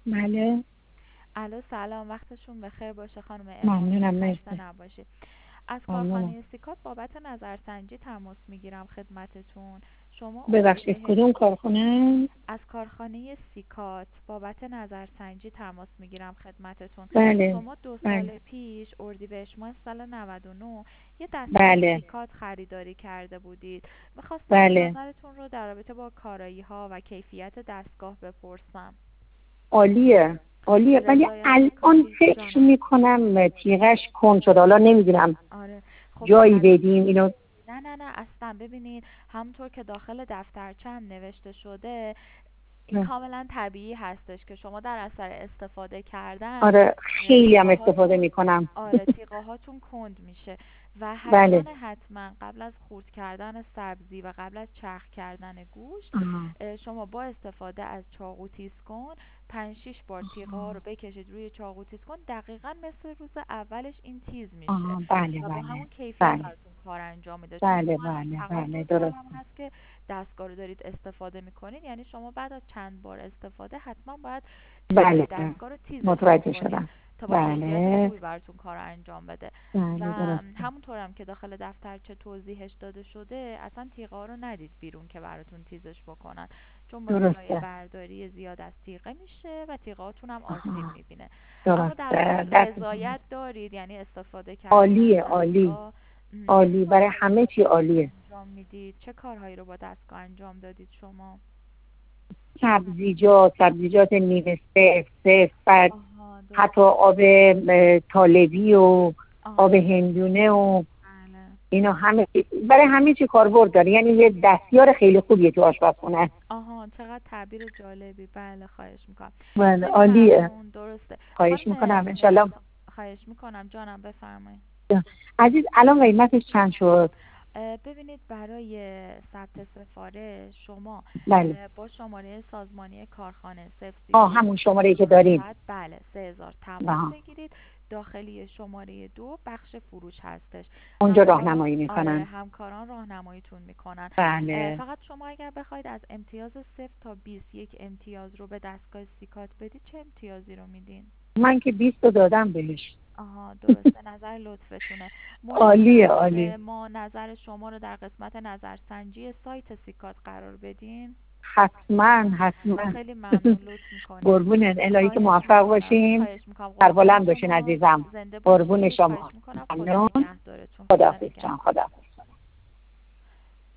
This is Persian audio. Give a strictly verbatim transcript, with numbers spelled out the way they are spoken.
بله. الو سلام، وقتشون بخیر باشه خانم امانی، ممنونم، خسته مرسی. نباشید. از ممنونم. کارخانه سیکات بابت نظرسنجی تماس میگیرم خدمتتون. شما ببخشید، اردیبهشت کدوم کارخونه؟ از کارخانه سیکات بابت نظرسنجی تماس میگیرم خدمتتون. بله. شما دو بله. سال پیش اردیبهشت ماه سال نود و نه یه دستگاه بله. سیکات خریداری کرده بودید. میخواستم بله. نظرتون رو در رابطه با کارایی ها و کیفیت دستگاه بپرسم. عالیه. عالیه، ولی رضایت الان کافی فکر جانم. میکنم تیغش کند شده. حالا نمیدونم آره. خب جایی از بدیم اینو. نه نه نه اصلا ببینید، همونطور که داخل دفترچه هم نوشته شده، این کاملا طبیعی هستش که شما در اثر استفاده کردن آره، خیلی هم تیغه استفاده هاتون میکنم. آره تیغه هاتون کند میشه و حتما بله. حتما قبل از خورد کردن سبزی و قبل از چرخ کردن گوشت، آها. اه، شما با استفاده از چاقو تیز کن پنج شیش بار تیغه ها رو بکشید روی چاقو تیز کن، دقیقا مثل روز اولش این تیز میشه آها. بله و با بله. همون کیفیت بله. براتون کار انجام میده. چون بله شما الان بله فقط بله، دو درست. سالم هست که دستگاه رو دارید استفاده میکنید، یعنی شما بعد از چند بار استفاده حتما باید اه، بله، دستگاه رو تیزش متوجه بکنید شدم. تا با کیفیت بله. خوبی براتون کار رو انجام بده. و بله، درسته. همونطورم که داخل دفترچه توضیحش داده شده، اصلا تیغه ها رو ندید بیرون که براتون تیزش بکنن، چون با سایه درسته. برداری زیاد از تیغه میشه و تیغه هاتون هم آسیب آها. میبینه. اما در درسته، کل دست. رضایت دارید، یعنی استفاده کردن از عالیه، عالی. دستگاه. م، چه عالی، برای کارهایی رو همه با چی دستگاه عالیه. انجام میدید؟ چه کارهایی رو با دستگاه انجام دادید شما؟ سبزیجات سبزیجات نیمه سفت سفت، بعد آها حتی درسته. آب اه، طالبی و آب آها هندونه و بله. اینا همه چی- برای همه چی کاربرد داره. یعنی یه دستیار خیلی خوبیه تو آشپزخونه. آها چقدر تعبیر جالبی. بله خواهش میکنم. بله، خیلی عالیه. ممنون. درسته خواهش خانم میکنم اه، انشالله. خواهش میکنم جانم، بفرمایید. عزیز، الان قیمتش چند شد؟ اه، ببینید، برای ثبت سفارش شما بله. اه، با شماره سازمانی کارخانه صفر سی و آه، یک همون شماره که داریم. بله سه هزار تماس آه. بگیرید. داخلی شماره دو بخش فروش هستش. اونجا همکاران راهنمایی آره میکنن. همکاران راهنماییتون میکنن. اه، بله. فقط شما اگر بخواید از امتیاز صفر تا بیست یک امتیاز رو به دستگاه سیکات بدید، چه امتیازی رو میدین؟ من که بیست رو دادم بهش. آها درسته، نظر لطفتونه. موردی عالیه، هست عالی. که ما نظر شما رو در قسمت نظرسنجی سایت سیکات قرار بدیم؟ حتما حتما. خیلی ممنون، لطف میکنید. قربونت، الهی که خواهش موفق میکنم باشین. خواهش میکنم قربان سربلند باشین شما. عزیزم. زنده قربون باشید. شما. خواهش میکنم. خدا ممنون. نگهدارتون. خدا خداحافظ جان. نگهدار. خدا.